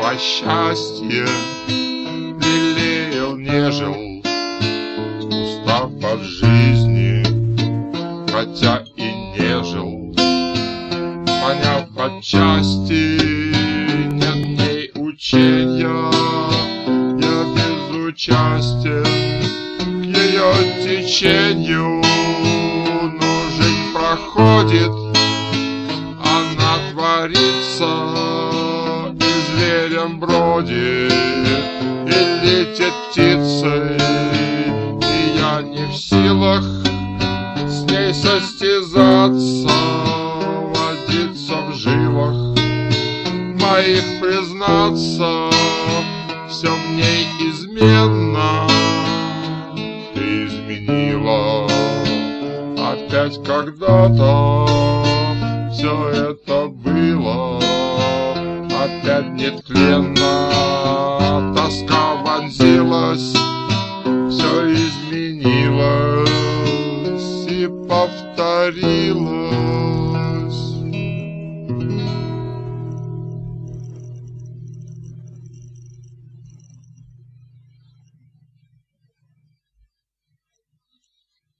по счастье лелеял, нежил, устав от жизни, хотя и нежил, поняв отчасти, нет в ней учения, я безучастен к ее течению, но жизнь проходит, она творится, и зверем бродит, и летит птицей, и я не в силах с ней состязаться, водиться в жилах моих, признаться, все в ней изменно. Ты изменила опять когда-то, все это было опять нетленно.